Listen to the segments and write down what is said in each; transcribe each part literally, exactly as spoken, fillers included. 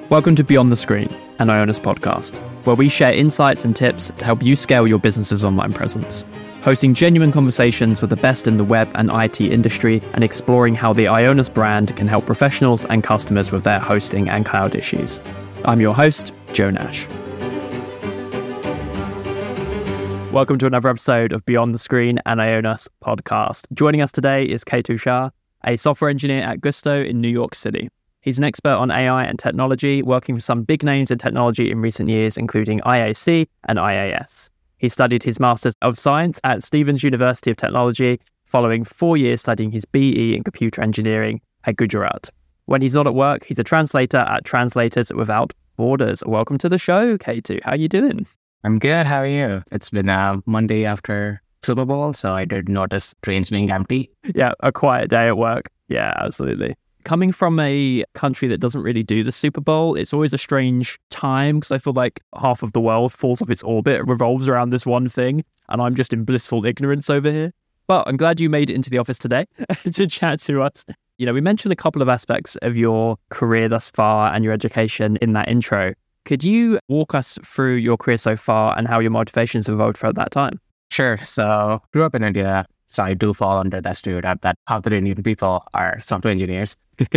Welcome to Beyond the Screen, an Ionis podcast, where we share insights and tips to help you scale your business's online presence. Hosting genuine conversations with the best in the web and I T industry and exploring how the Ionis brand can help professionals and customers with their hosting and cloud issues. I'm your host, Joe Nash. Welcome to another episode of Beyond the Screen, an Ionis podcast. Joining us today is Ketu Shah, a software engineer at Gusto in New York City. He's an expert on A I and technology, working for some big names in technology in recent years, including I A C and I A S. He studied his Master's of Science at Stevens University of Technology, following four years studying his B E in Computer Engineering at Gujarat. When he's not at work, he's a translator at Translators Without Borders. Welcome to the show, Ketu. How are you doing? I'm good. How are you? It's been a Monday after Super Bowl, so I did notice trains being empty. Yeah, a quiet day at work. Yeah, absolutely. Coming from a country that doesn't really do the Super Bowl, it's always a strange time because I feel like half of the world falls off its orbit, revolves around this one thing, and I'm just in blissful ignorance over here. But I'm glad you made it into the office today to chat to us. You know, we mentioned a couple of aspects of your career thus far and your education in that intro. Could you walk us through your career so far and how your motivations evolved throughout that time? Sure. So grew up in India, so I do fall under that stereotype that half the Indian people are software engineers.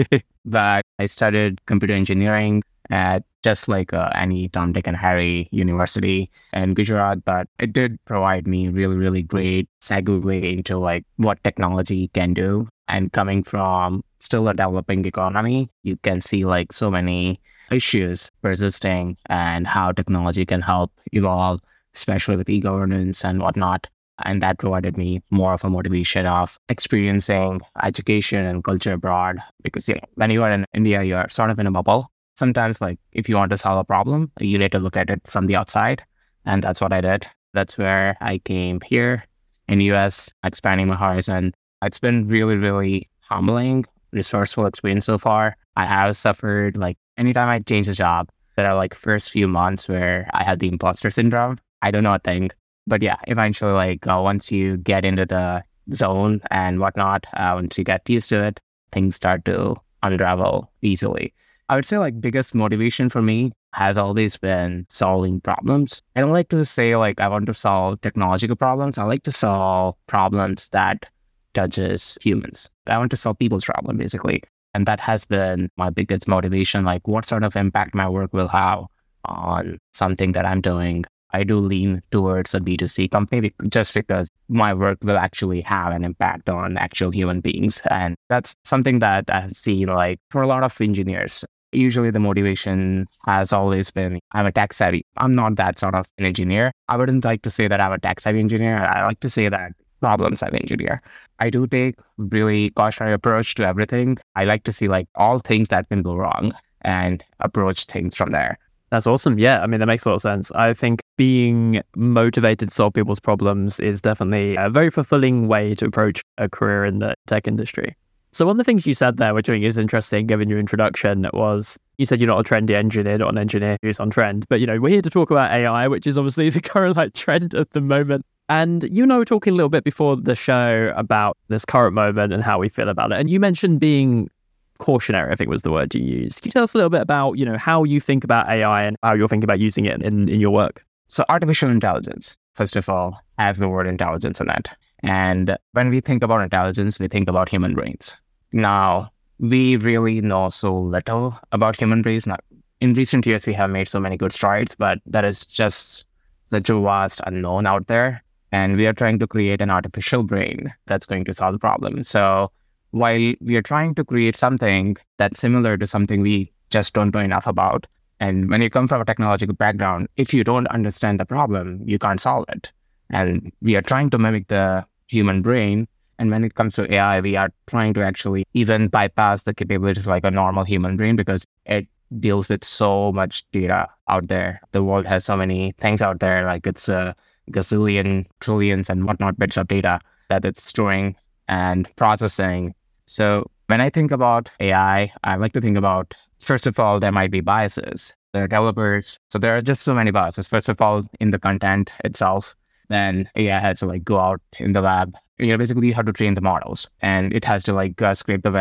But I studied computer engineering at just like uh, any Tom, Dick, and Harry university in Gujarat, but it did provide me really, really great segue into like what technology can do. And coming from still a developing economy, you can see like so many issues persisting and how technology can help evolve, especially with e-governance and whatnot. And that provided me more of a motivation of experiencing education and culture abroad. Because you know, when you are in India, you're sort of in a bubble. Sometimes, like, if you want to solve a problem, you need to look at it from the outside. And that's what I did. That's where I came here in the U S, expanding my horizon. It's been really, really humbling, resourceful experience so far. I have suffered, like, anytime I change a job, there are like first few months where I had the imposter syndrome. I don't know a thing. But yeah, eventually, like uh, once you get into the zone and whatnot, uh, once you get used to it, things start to unravel easily. I would say like biggest motivation for me has always been solving problems. I don't like to say like I want to solve technological problems. I like to solve problems that touches humans. I want to solve people's problem basically. And that has been my biggest motivation, like what sort of impact my work will have on something that I'm doing. I do lean towards a B two C company just because my work will actually have an impact on actual human beings. And that's something that I've seen like for a lot of engineers. Usually the motivation has always been, I'm a tech savvy. I'm not that sort of an engineer. I wouldn't like to say that I'm a tech savvy engineer. I like to say that problem savvy engineer. I do take really cautionary approach to everything. I like to see like all things that can go wrong and approach things from there. That's awesome. Yeah, I mean, that makes a lot of sense. I think being motivated to solve people's problems is definitely a very fulfilling way to approach a career in the tech industry. So one of the things you said there, which I think is interesting given your introduction, was you said you're not a trendy engineer, not an engineer who's on trend. But, you know, we're here to talk about A I, which is obviously the current like trend at the moment. And you and I were talking a little bit before the show about this current moment and how we feel about it. And you mentioned being cautionary, I think was the word you used. Can you tell us a little bit about, you know, how you think about A I and how you're thinking about using it in, in your work? So artificial intelligence, first of all, has the word intelligence in it. And when we think about intelligence, we think about human brains. Now, we really know so little about human brains. Now, in recent years, we have made so many good strides, but that is just such a vast unknown out there. And we are trying to create an artificial brain that's going to solve the problem. So while we are trying to create something that's similar to something we just don't know enough about, and when you come from a technological background, if you don't understand the problem, you can't solve it. And we are trying to mimic the human brain. And when it comes to A I, we are trying to actually even bypass the capabilities like a normal human brain because it deals with so much data out there. The world has so many things out there, like it's a gazillion, trillions, and whatnot bits of data that it's storing and processing. So when I think about A I, I like to think about, first of all, there might be biases. There are developers. So there are just so many biases. First of all, in the content itself, then A I has to like go out in the lab. You know, basically you have to train the models and it has to like uh, scrape the web,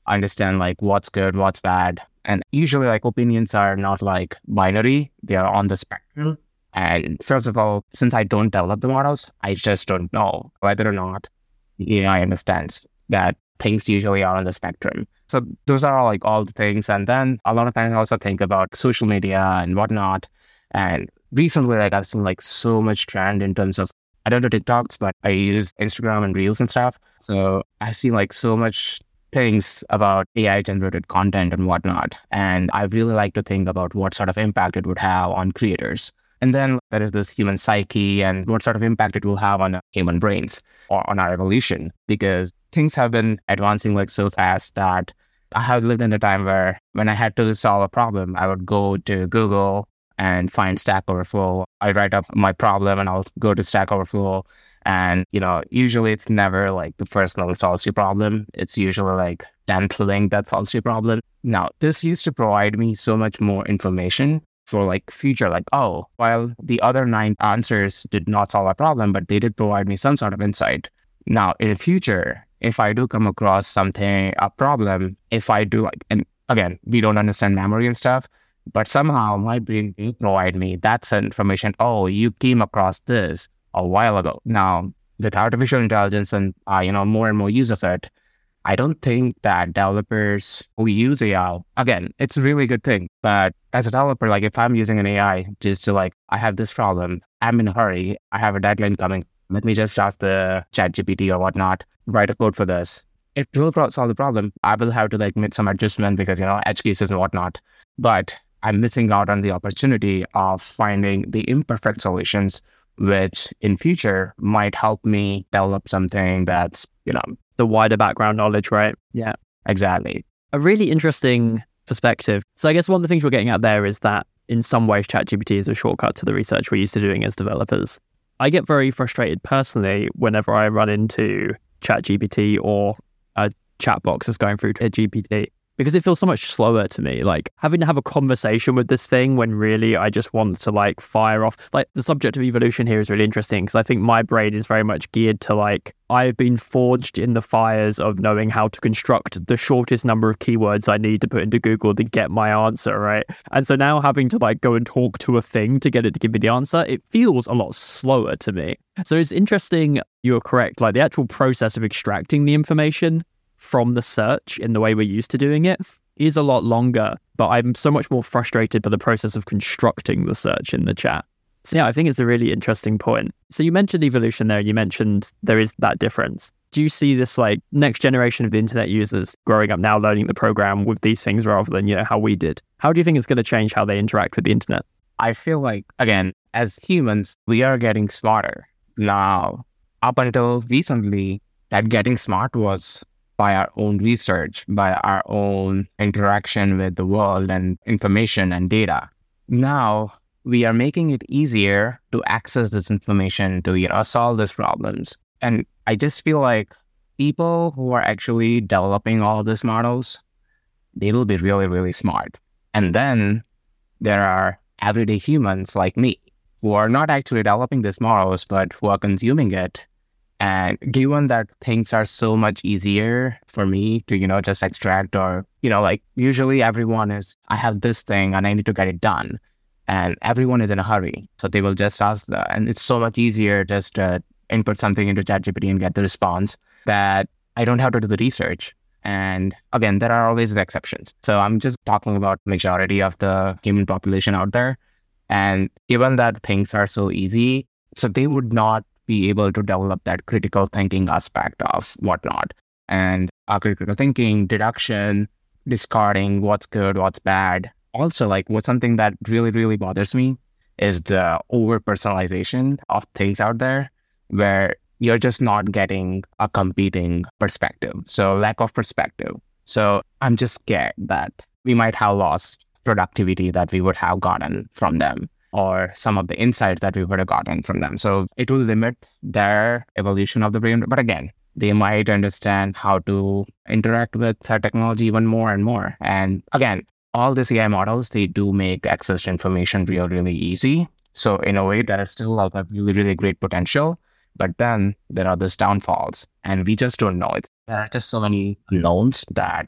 understand like what's good, what's bad. And usually like opinions are not like binary, they are on the spectrum. And first of all, since I don't develop the models, I just don't know whether or not the A I understands that things usually are on the spectrum. So those are all like all the things. And then a lot of times I also think about social media and whatnot. And recently, like I've seen like so much trend in terms of, I don't do TikToks, but I use Instagram and Reels and stuff. So I see like so much things about A I generated content and whatnot. And I really like to think about what sort of impact it would have on creators. And then there is this human psyche and what sort of impact it will have on human brains or on our evolution, because things have been advancing like so fast that I have lived in a time where when I had to solve a problem, I would go to Google and find Stack Overflow. I write up my problem and I'll go to Stack Overflow. And, you know, usually it's never like the first link solves your problem. It's usually like tenth link that solves your problem. Now, this used to provide me so much more information for like future, like, oh, while the other nine answers did not solve a problem, but they did provide me some sort of insight. Now, in the future, if I do come across something, a problem, if I do like, and again, we don't understand memory and stuff, but somehow my brain will provide me that information. Oh, you came across this a while ago. Now, with artificial intelligence and, uh, you know, more and more use of it, I don't think that developers who use A I, again, it's a really good thing. But as a developer, like if I'm using an A I just to like, I have this problem, I'm in a hurry, I have a deadline coming, let me just ask the ChatGPT or whatnot, write a code for this. It will solve the problem. I will have to like make some adjustment because, you know, edge cases and whatnot. But I'm missing out on the opportunity of finding the imperfect solutions, which in future might help me develop something that's, you know, the wider background knowledge, right? Yeah, exactly. A really interesting perspective. So I guess one of the things we're getting at there is that in some ways, ChatGPT is a shortcut to the research we're used to doing as developers. I get very frustrated personally whenever I run into ChatGPT or a chat box that's going through to G P T, because it feels so much slower to me. Like having to have a conversation with this thing when really I just want to like fire off. Like the subject of evolution here is really interesting because I think my brain is very much geared to like, I've been forged in the fires of knowing how to construct the shortest number of keywords I need to put into Google to get my answer, right? And so now having to like go and talk to a thing to get it to give me the answer, it feels a lot slower to me. So it's interesting, you're correct, like the actual process of extracting the information from the search in the way we're used to doing it is a lot longer, but I'm so much more frustrated by the process of constructing the search in the chat. So yeah, I think it's a really interesting point. So you mentioned evolution there, you mentioned there is that difference. Do you see this like next generation of the internet users growing up now learning the program with these things rather than, you know, how we did? How do you think it's going to change how they interact with the internet? I feel like, again, as humans, we are getting smarter. Now, up until recently, that getting smart was by our own research, by our own interaction with the world and information and data. Now, we are making it easier to access this information to, you know, solve these problems. And I just feel like people who are actually developing all these models, they will be really, really smart. And then there are everyday humans like me who are not actually developing these models, but who are consuming it. And given that things are so much easier for me to, you know, just extract or, you know, like usually everyone is, I have this thing and I need to get it done. And everyone is in a hurry. So they will just ask that. And it's so much easier just to input something into ChatGPT and get the response that I don't have to do the research. And again, there are always exceptions. So I'm just talking about majority of the human population out there. And given that things are so easy, so they would not be able to develop that critical thinking aspect of whatnot. And our critical thinking, deduction, discarding what's good, what's bad. Also, like what's something that really, really bothers me is the over personalization of things out there where you're just not getting a competing perspective. So lack of perspective. So I'm just scared that we might have lost productivity that we would have gotten from them, or some of the insights that we would have gotten from them. So it will limit their evolution of the brain. But again, they might understand how to interact with their technology even more and more. And again, all these A I models, they do make access to information real, really easy. So in a way, that is still a really, really great potential. But then there are these downfalls, and we just don't know it. There are just so many unknowns that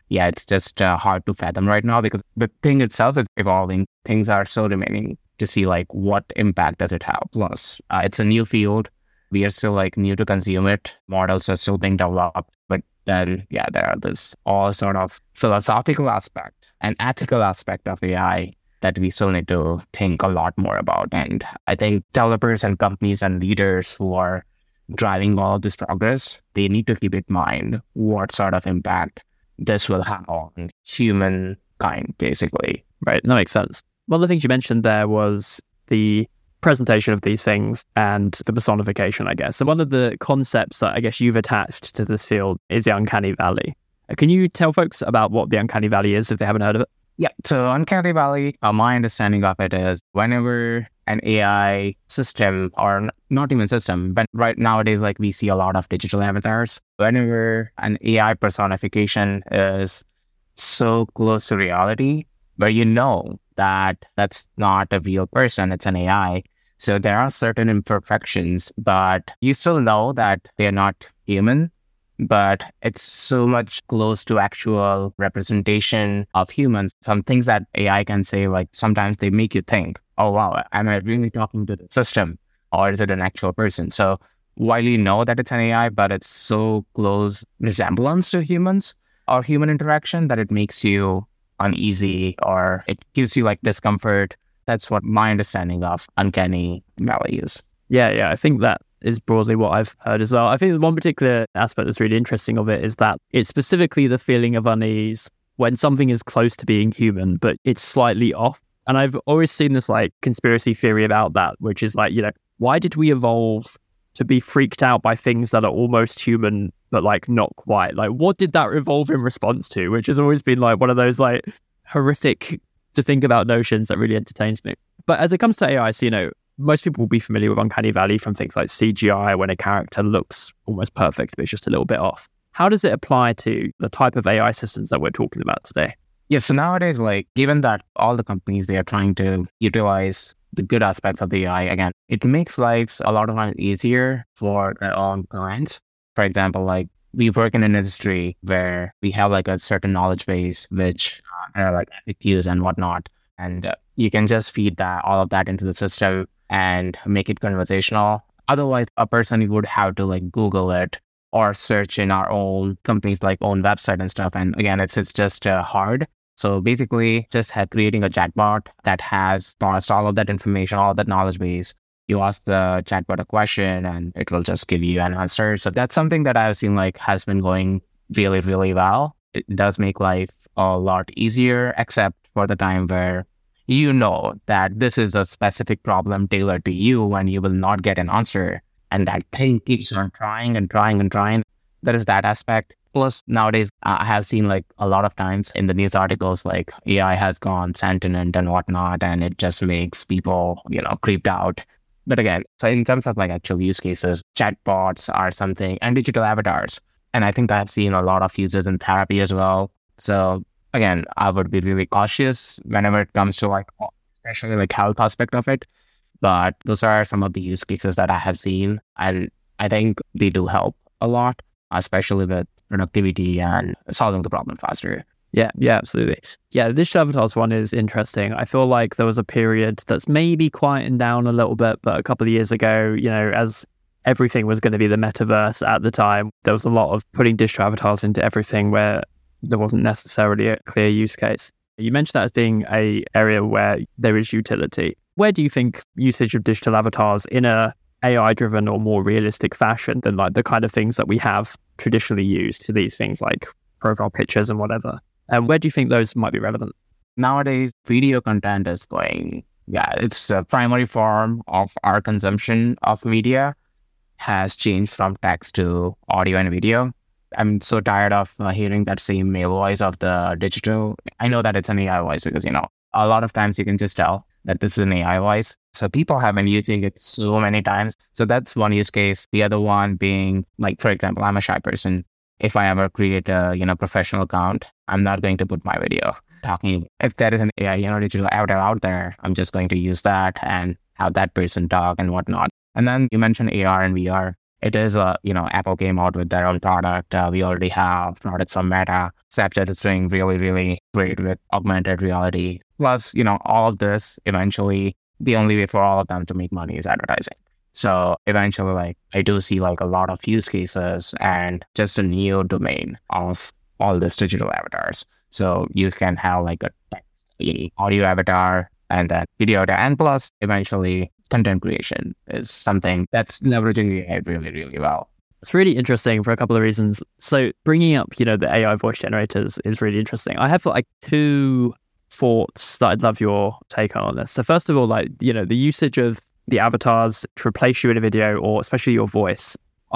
yeah, it's just uh, hard to fathom right now because the thing itself is evolving. Things are still remaining to see like what impact does it have. Plus, uh, it's a new field. We are still like new to consume it. Models are still being developed. But then, yeah, there are this all sort of philosophical aspect and ethical aspect of A I that we still need to think a lot more about. And I think developers and companies and leaders who are driving all of this progress, they need to keep in mind what sort of impact this will have on humankind, basically. Right, that makes sense. One of the things you mentioned there was the presentation of these things and the personification, I guess. So one of the concepts that I guess you've attached to this field is the uncanny valley. Can you tell folks about what the uncanny valley is if they haven't heard of it? Yeah, so uncanny valley, uh, my understanding of it is whenever an A I system, or n- not even system, but right nowadays, like we see a lot of digital avatars, whenever an A I personification is so close to reality, where you know that that's not a real person, it's an A I. So there are certain imperfections, but you still know that they're not human, but it's so much close to actual representation of humans. Some things that A I can say, like sometimes they make you think, oh, wow, am I really talking to the system or is it an actual person? So while you know that it's an A I, but it's so close resemblance to humans or human interaction that it makes you uneasy or it gives you like discomfort. That's what my understanding of uncanny valley is. Yeah, yeah, I think that is broadly what I've heard as well. I think one particular aspect that's really interesting of it is that it's specifically the feeling of unease when something is close to being human, but it's slightly off. And I've always seen this like conspiracy theory about that, which is like, you know, why did we evolve to be freaked out by things that are almost human, but like not quite? Like, what did that evolve in response to? Which has always been like one of those like horrific to think about notions that really entertains me. But as it comes to A I, so, you know, most people will be familiar with uncanny valley from things like C G I when a character looks almost perfect, but it's just a little bit off. How does it apply to the type of A I systems that we're talking about today? Yeah, so nowadays, like, given that all the companies, they are trying to utilize the good aspects of the A I, again, it makes lives a lot of times easier for their own clients. For example, like, we work in an industry where we have like a certain knowledge base, which uh, are like F A Qs and whatnot. And uh, you can just feed that all of that into the system and make it conversational. Otherwise, a person would have to like Google it or search in our own company's like own website and stuff. And again, it's it's just uh, hard. So basically, just have creating a chatbot that has parsed all of that information, all of that knowledge base. You ask the chatbot a question and it will just give you an answer. So that's something that I've seen like has been going really, really well. It does make life a lot easier, except for the time where you know that this is a specific problem tailored to you and you will not get an answer. And that thing keeps on trying and trying and trying. There is that aspect. Plus, nowadays, I have seen like a lot of times in the news articles, like A I has gone sentient and whatnot, and it just makes people, you know, creeped out. But again, so in terms of like actual use cases, chatbots are something, and digital avatars. And I think I've seen a lot of users in therapy as well. So again, I would be really cautious whenever it comes to like, especially like health aspect of it. But those are some of the use cases that I have seen. And I think they do help a lot, especially with productivity and solving the problem faster. Yeah, yeah, absolutely. Yeah, the digital avatars one is interesting. I feel like there was a period that's maybe quieting down a little bit, but a couple of years ago, you know, as everything was going to be the metaverse at the time, there was a lot of putting digital avatars into everything where there wasn't necessarily a clear use case. You mentioned that as being a area where there is utility. Where do you think usage of digital avatars in a A I-driven or more realistic fashion than like the kind of things that we have traditionally used to these things like profile pictures and whatever? And where do you think those might be relevant? Nowadays, video content is going, yeah, it's a primary form of our consumption of media has changed from text to audio and video. I'm so tired of uh, hearing that same male voice of the digital. I know that it's an A I voice because, you know, a lot of times you can just tell that this is an A I voice. So people have been using it so many times. So that's one use case. The other one being, like, for example, I'm a shy person. If I ever create a, you know, professional account, I'm not going to put my video talking. If there is an A I, you know, digital avatar out there, I'm just going to use that and have that person talk and whatnot. And then you mentioned A R and V R. it is a, you know, Apple came out with their own product. Uh, we already have products on Meta. Snapchat is doing really, really great with augmented reality. Plus, you know, all of this, eventually, the only way for all of them to make money is advertising. So eventually, like, I do see like a lot of use cases and just a new domain of all this digital avatars. So you can have like a text, a audio avatar, and then video avatar. And plus, eventually, content creation is something that's leveraging A I really, really well. It's really interesting for a couple of reasons. So bringing up, you know, the A I voice generators is really interesting. I have like two thoughts that I'd love your take on this. So first of all, like, you know, the usage of the avatars to replace you in a video, or especially your voice.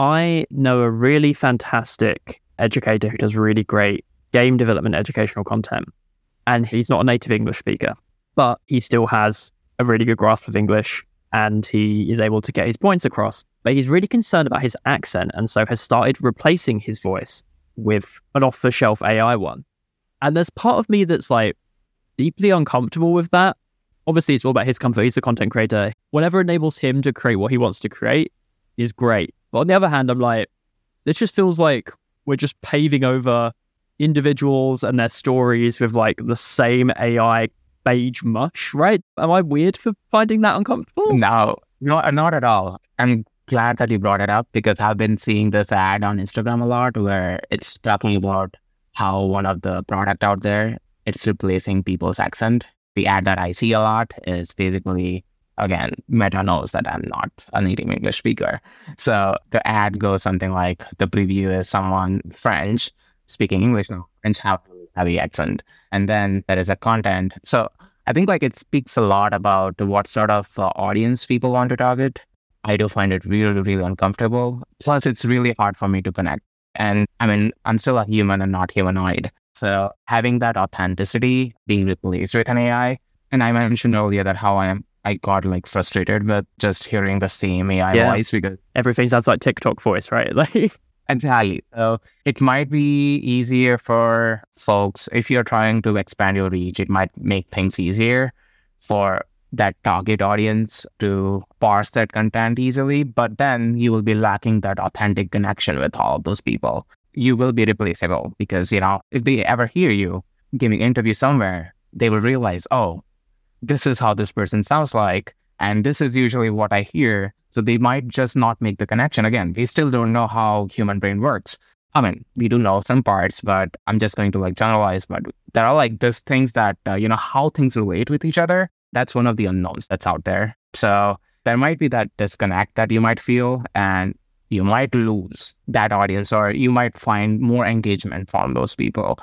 I know a really fantastic educator who does really great game development educational content. And he's not a native English speaker, but he still has a really good grasp of English and he is able to get his points across. But he's really concerned about his accent and so has started replacing his voice with an off-the-shelf A I one. And there's part of me that's like deeply uncomfortable with that. Obviously, it's all about his comfort. He's a content creator. Whatever enables him to create what he wants to create is great. But on the other hand, I'm like, this just feels like we're just paving over individuals and their stories with like the same A I beige mush, right? Am I weird for finding that uncomfortable? No, no, not at all. I'm glad that you brought it up because I've been seeing this ad on Instagram a lot where it's talking about how one of the product out there, it's replacing people's accent. The ad that I see a lot is basically, again, Meta knows that I'm not a native English speaker. So the ad goes something like, the preview is someone French speaking English now, French have a heavy accent. And then there is a content. So I think like it speaks a lot about what sort of uh, audience people want to target. I do find it really, really uncomfortable. Plus, it's really hard for me to connect. And I mean, I'm still a human and not humanoid. So having that authenticity being replaced with an A I, and I mentioned earlier that how I am, I got like frustrated with just hearing the same A I yeah. voice because everything sounds like TikTok voice, right? Like entirely. So it might be easier for folks if you're trying to expand your reach. It might make things easier for that target audience to parse that content easily, but then you will be lacking that authentic connection with all of those people. You will be replaceable because, you know, if they ever hear you giving an interview somewhere, they will realize, oh, this is how this person sounds like. And this is usually what I hear. So they might just not make the connection. Again, we still don't know how human brain works. I mean, we do know some parts, but I'm just going to like generalize. But there are like these things that, uh, you know, how things relate with each other. That's one of the unknowns that's out there. So there might be that disconnect that you might feel and you might lose that audience or you might find more engagement from those people.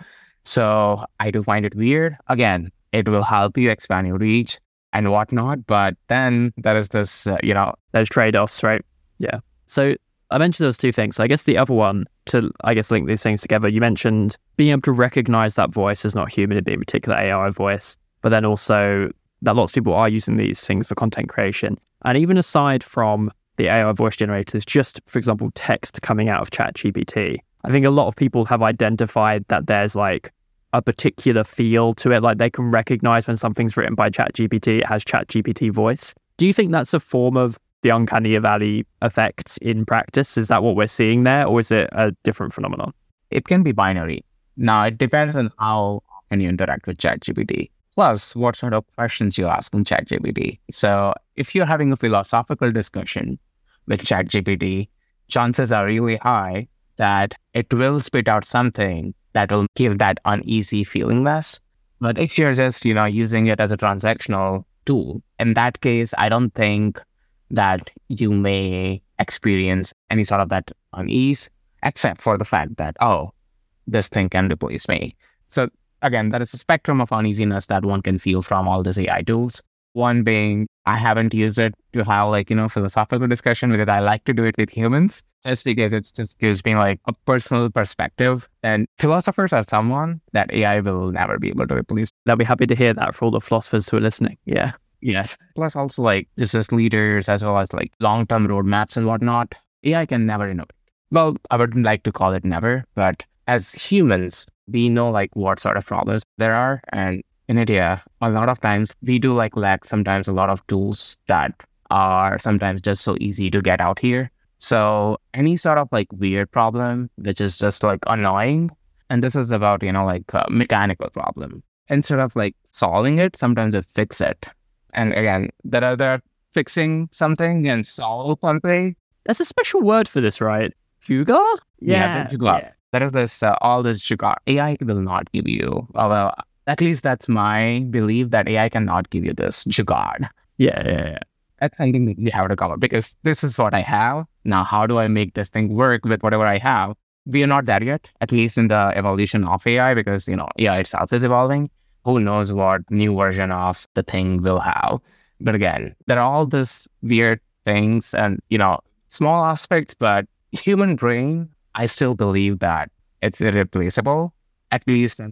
So I do find it weird. Again, it will help you expand your reach and whatnot. But then there is this, uh, you know, there's trade-offs, right? Yeah. So I mentioned those two things. I guess the other one to, I guess, link these things together, you mentioned being able to recognize that voice as not human, it'd be a particular A I voice, but then also that lots of people are using these things for content creation. And even aside from the A I voice generators, just, for example, text coming out of ChatGPT, I think a lot of people have identified that there's like a particular feel to it. Like they can recognize when something's written by ChatGPT, it has ChatGPT voice. Do you think that's a form of the uncanny valley effect in practice? Is that what we're seeing there, or is it a different phenomenon? It can be binary. Now, it depends on how often you interact with ChatGPT. Plus, what sort of questions you ask in ChatGPT. So if you're having a philosophical discussion with ChatGPT, chances are really high that it will spit out something that will give that uneasy feeling less. But if you're just, you know, using it as a transactional tool, in that case, I don't think that you may experience any sort of that unease, except for the fact that, oh, this thing can replace me. So again, there is a spectrum of uneasiness that one can feel from all these A I tools. One being, I haven't used it to have like, you know, philosophical discussion because I like to do it with humans, just because it's just gives me like a personal perspective. And philosophers are someone that A I will never be able to replace. They'll be happy to hear that for all the philosophers who are listening. Yeah. Yeah. Plus also like business leaders as well as like long-term roadmaps and whatnot. A I can never innovate. Well, I wouldn't like to call it never, but as humans, we know like what sort of problems there are. And in India, a lot of times we do like lack sometimes a lot of tools that are sometimes just so easy to get out here. So any sort of like weird problem, which is just like annoying, and this is about, you know, like a mechanical problem. Instead of like solving it, sometimes they fix it. And again, there are there fixing something and solve something. There's a special word for this, right? Jugaad? Yeah, the jugaad. Yeah. There is this, uh, all this jugaad. A I will not give you, uh, well, at least that's my belief that A I cannot give you this jugaad. Yeah, yeah, yeah. I think that you have to cover because this is what I have. Now, how do I make this thing work with whatever I have? We are not there yet, at least in the evolution of A I, because, you know, A I itself is evolving. Who knows what new version of the thing will have. But again, there are all these weird things and, you know, small aspects, but human brain, I still believe that it's irreplaceable. At least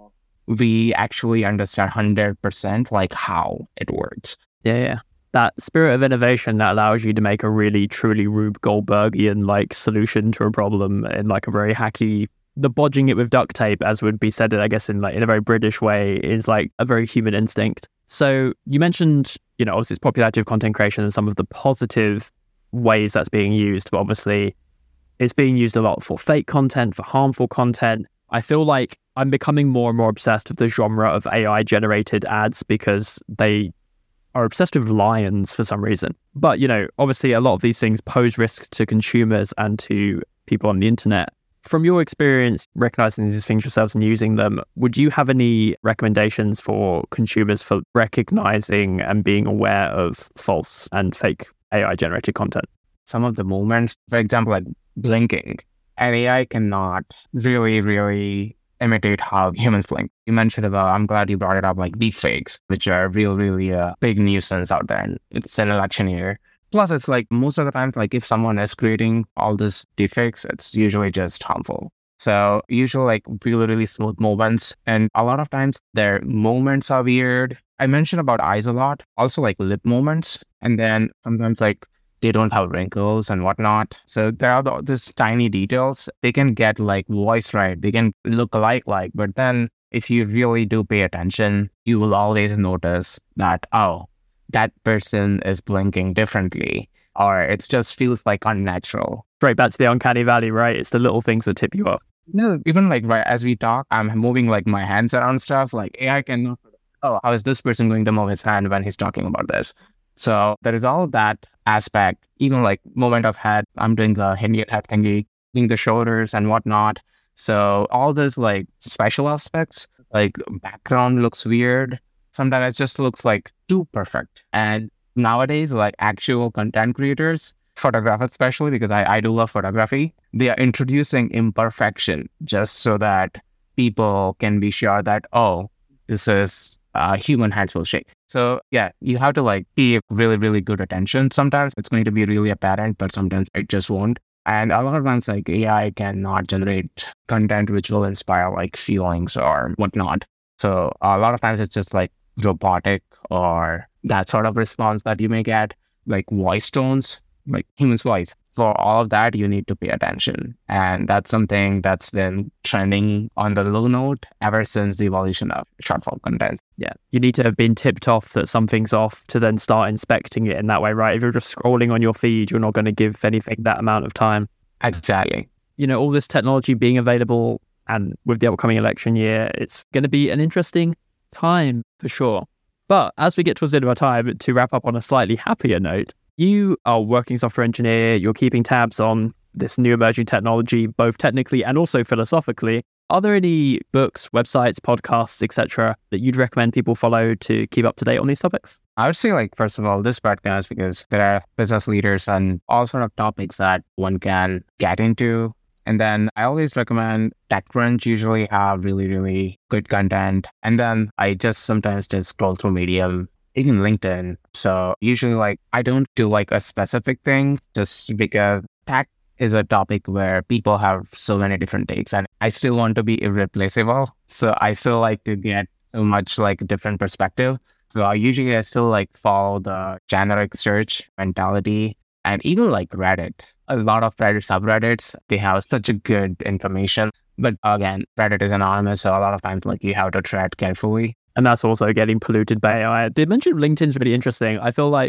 we actually understand one hundred percent like how it works. Yeah, yeah. That spirit of innovation that allows you to make a really, truly Rube Goldbergian like solution to a problem in like a very hacky, the bodging it with duct tape, as would be said, I guess, in like in a very British way, is like a very human instinct. So you mentioned, you know, obviously it's popularity of content creation and some of the positive ways that's being used, but obviously it's being used a lot for fake content, for harmful content. I feel like I'm becoming more and more obsessed with the genre of A I generated ads because they are obsessed with lions for some reason. But, you know, obviously a lot of these things pose risk to consumers and to people on the internet. From your experience recognizing these things yourselves and using them, would you have any recommendations for consumers for recognizing and being aware of false and fake A I generated content? Some of the movements, for example, like blinking, an A I cannot really, really imitate how humans blink. You mentioned about, I'm glad you brought it up, like deepfakes, which are really, really a big nuisance out there. And it's an election year. Plus, it's like most of the time, like if someone is creating all these deepfakes, it's usually just harmful. So usually like really, really smooth movements. And a lot of times their movements are weird. I mentioned about eyes a lot, also like lip movements. And then sometimes like they don't have wrinkles and whatnot. So there are the, these tiny details. They can get like voice right. They can look alike like, but then if you really do pay attention, you will always notice that, oh, that person is blinking differently, or it just feels like unnatural. Straight back to the uncanny valley, right? It's the little things that tip you off. No, even like right as we talk, I'm moving like my hands around stuff. Like A I can, oh, how is this person going to move his hand when he's talking about this? So there is all of that aspect, even like movement of head. I'm doing the Indian head thingy, doing the shoulders and whatnot. So all those like special aspects, like background looks weird. Sometimes it just looks like too perfect. And nowadays, like actual content creators, photographers especially, because I, I do love photography, they are introducing imperfection just so that people can be sure that, oh, this is a human hands will shake. So yeah, you have to like pay really, really good attention. Sometimes it's going to be really apparent, but sometimes it just won't. And a lot of times like A I cannot generate content which will inspire like feelings or whatnot. So a lot of times it's just like robotic or that sort of response that you may get, like voice tones, like human's voice. For all of that, you need to pay attention. And that's something that's been trending on the low note ever since the evolution of short form content. Yeah. You need to have been tipped off that something's off to then start inspecting it in that way, right? If you're just scrolling on your feed, you're not going to give anything that amount of time. Exactly. You know, all this technology being available and with the upcoming election year, it's going to be an interesting time for sure. But as we get towards the end of our time, to wrap up on a slightly happier note, you are a working software engineer, you're keeping tabs on this new emerging technology, both technically and also philosophically. Are there any books, websites, podcasts, et cetera that you'd recommend people follow to keep up to date on these topics? I would say, like, first of all, this podcast, because there are business leaders and all sort of topics that one can get into. And then I always recommend TechCrunch, usually have really, really good content. And then I just sometimes just scroll through Medium, even LinkedIn. So usually like I don't do like a specific thing just because tech is a topic where people have so many different takes and I still want to be irreplaceable. So I still like to get so much like different perspective. So I usually I still like follow the generic search mentality and even like Reddit. A lot of Reddit subreddits, they have such a good information. But again, Reddit is anonymous. So a lot of times like you have to tread carefully. And that's also getting polluted by A I. The mention of LinkedIn is really interesting. I feel like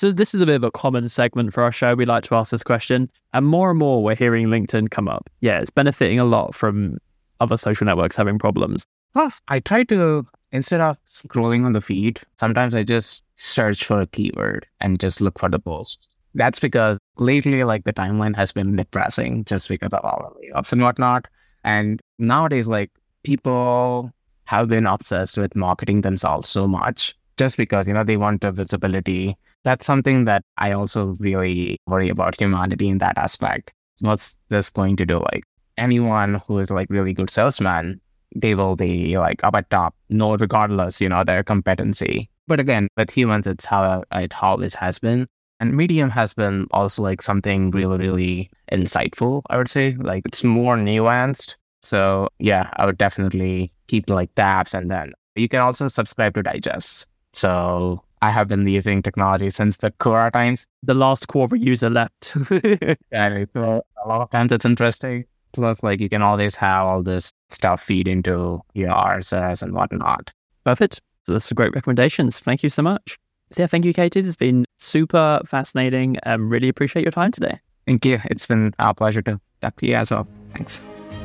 So this is a bit of a common segment for our show. We like to ask this question, and more and more we're hearing LinkedIn come up. Yeah, it's benefiting a lot from other social networks having problems. Plus, I try to, instead of scrolling on the feed, sometimes I just search for a keyword and just look for the posts. That's because lately, like the timeline has been depressing just because of all the layoffs and whatnot. And nowadays, like people have been obsessed with marketing themselves so much just because, you know, they want the visibility. That's something that I also really worry about humanity in that aspect. What's this going to do? Like anyone who is like really good salesman, they will be like up at top, no, regardless, you know, their competency. But again, with humans, it's how it always has been. And Medium has been also like something really, really insightful, I would say. Like it's more nuanced. So yeah, I would definitely keep like tabs, and then you can also subscribe to Digest. So I have been using technology since the Quora times. The last Quora user left. Yeah, so a lot of times it's interesting. Plus, like you can always have all this stuff feed into your R S S and whatnot. Perfect. So that's great recommendations. Thank you so much. So yeah, thank you, Katie. This has been super fascinating. Um, really appreciate your time today. Thank you. It's been our pleasure to talk to you as well. Thanks.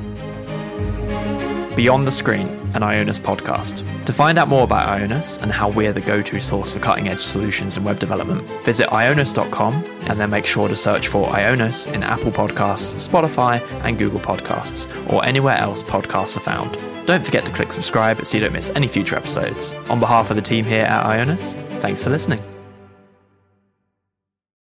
Beyond the Screen, an Ionis podcast. To find out more about Ionis and how we're the go-to source for cutting-edge solutions in web development, visit ionis dot com and then make sure to search for Ionis in Apple Podcasts, Spotify, and Google Podcasts, or anywhere else podcasts are found. Don't forget to click subscribe so you don't miss any future episodes. On behalf of the team here at Ionis, thanks for listening.